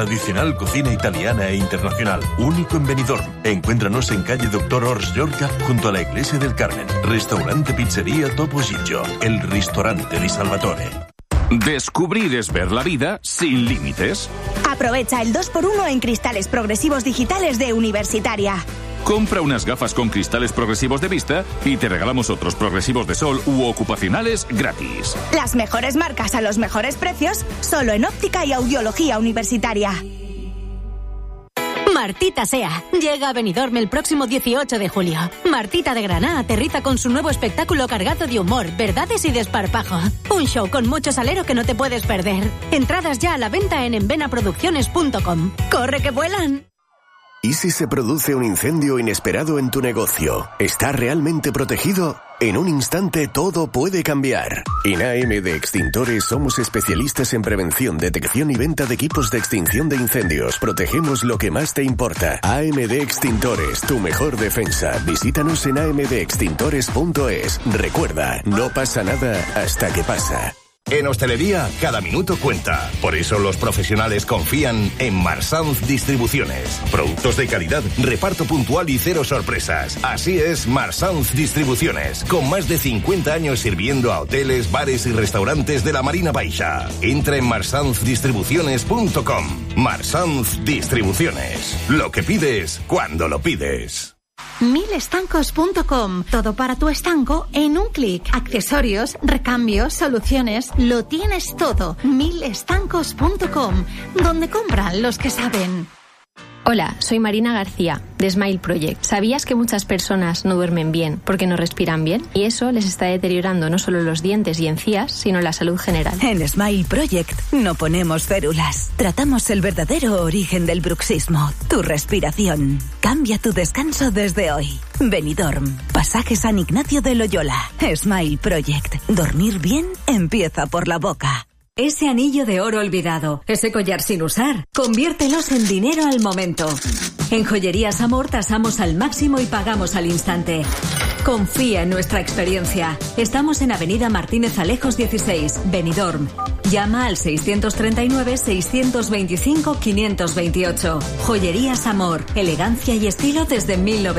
tradicional cocina italiana e internacional, único en Benidorm. Encuéntranos en calle Doctor Ors Llorca, junto a la Iglesia del Carmen. Restaurante Pizzería Topo Gigio, el ristorante di Salvatore. Descubrir es ver la vida sin límites. Aprovecha el 2x1 en cristales progresivos digitales de Universitaria. Compra unas gafas con cristales progresivos de vista y te regalamos otros progresivos de sol u ocupacionales gratis. Las mejores marcas a los mejores precios, solo en óptica y audiología Universitaria. Martita Sea llega a Benidorm el próximo 18 de julio. Martita de Granada aterriza con su nuevo espectáculo cargado de humor, verdades y desparpajo. Un show con mucho salero que no te puedes perder. Entradas ya a la venta en envenaproducciones.com. ¡Corre que vuelan! ¿Y si se produce un incendio inesperado en tu negocio? ¿Está realmente protegido? En un instante todo puede cambiar. En AMD Extintores somos especialistas en prevención, detección y venta de equipos de extinción de incendios. Protegemos lo que más te importa. AMD Extintores, tu mejor defensa. Visítanos en amdextintores.es. Recuerda, no pasa nada hasta que pasa. En hostelería, cada minuto cuenta. Por eso los profesionales confían en Marsanz Distribuciones. Productos de calidad, reparto puntual y cero sorpresas. Así es Marsanz Distribuciones, con más de 50 años sirviendo a hoteles, bares y restaurantes de la Marina Baixa. Entra en marsanzdistribuciones.com. Marsanz Distribuciones. Lo que pides, cuando lo pides. Milestancos.com. Todo para tu estanco en un clic. Accesorios, recambios, soluciones, lo tienes todo. Milestancos.com, donde compran los que saben. Hola, soy Marina García, de Smile Project. ¿Sabías que muchas personas no duermen bien porque no respiran bien? Y eso les está deteriorando no solo los dientes y encías, sino la salud general. En Smile Project no ponemos células. Tratamos el verdadero origen del bruxismo, tu respiración. Cambia tu descanso desde hoy. Benidorm, Pasaje San Ignacio de Loyola. Smile Project. Dormir bien empieza por la boca. Ese anillo de oro olvidado, ese collar sin usar, conviértelos en dinero al momento. En Joyerías Amor tasamos al máximo y pagamos al instante. Confía en nuestra experiencia. Estamos en Avenida Martínez Alejos 16, Benidorm. Llama al 639-625-528. Joyerías Amor, elegancia y estilo desde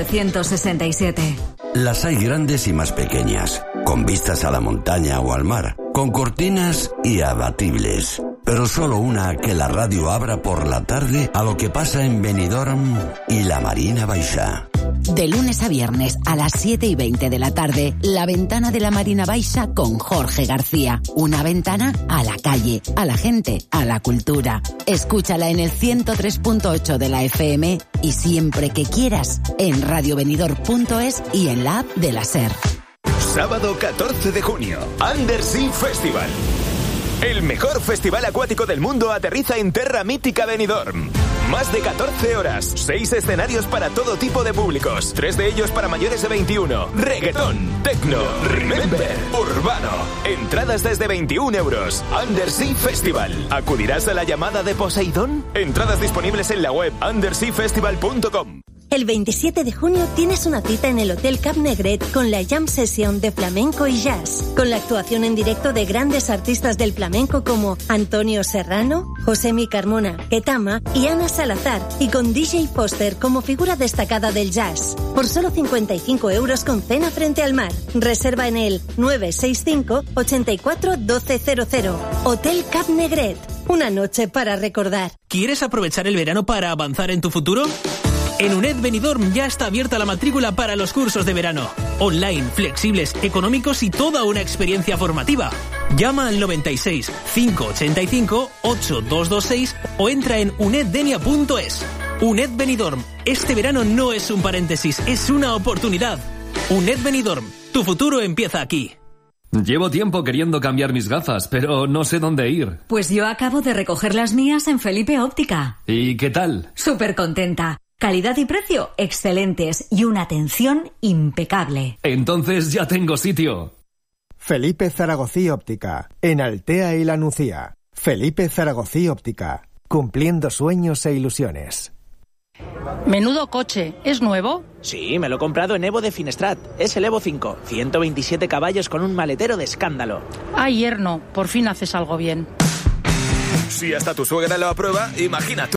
1967. Las hay grandes y más pequeñas, con vistas a la montaña o al mar, con cortinas y abatibles. Pero solo una que la radio abra por la tarde a lo que pasa en Benidorm y la Marina Baixa. De lunes a viernes a las 7:20 de la tarde, La Ventana de la Marina Baixa con Jorge García. Una ventana a la calle, a la gente, a la cultura. Escúchala en el 103.8 de la FM y siempre que quieras en radiobenidorm.es y en la app de la SER. Sábado 14 de junio, Undersea Festival. El mejor festival acuático del mundo aterriza en Terra Mítica Benidorm. Más de 14 horas, 6 escenarios para todo tipo de públicos, 3 de ellos para mayores de 21. Reggaetón, techno, remember, urbano. Entradas desde 21 euros. Undersea Festival. ¿Acudirás a la llamada de Poseidón? Entradas disponibles en la web underseafestival.com. El 27 de junio tienes una cita en el Hotel Cap Negret con la Jam Session de flamenco y jazz, con la actuación en directo de grandes artistas del flamenco como Antonio Serrano, Josemi Carmona, Ketama y Ana Salazar, y con DJ Foster como figura destacada del jazz. Por solo 55 euros con cena frente al mar. Reserva en el 965 84 1200. Hotel Cap Negret. Una noche para recordar. ¿Quieres aprovechar el verano para avanzar en tu futuro? En UNED Benidorm ya está abierta la matrícula para los cursos de verano. Online, flexibles, económicos y toda una experiencia formativa. Llama al 96 585 8226 o entra en uneddenia.es. UNED Benidorm. Este verano no es un paréntesis, es una oportunidad. UNED Benidorm. Tu futuro empieza aquí. Llevo tiempo queriendo cambiar mis gafas, pero no sé dónde ir. Pues yo acabo de recoger las mías en Felipe Óptica. ¿Y qué tal? Súper contenta. Calidad y precio excelentes y una atención impecable. Entonces ya tengo sitio. Felipe Zaragozí Óptica, en Altea y La Nucía. Felipe Zaragozí Óptica, cumpliendo sueños e ilusiones. Menudo coche, ¿es nuevo? Sí, me lo he comprado en Evo de Finestrat. Es el Evo 5, 127 caballos con un maletero de escándalo. Ay, yerno, por fin haces algo bien. Si hasta tu suegra lo aprueba, imagina tú.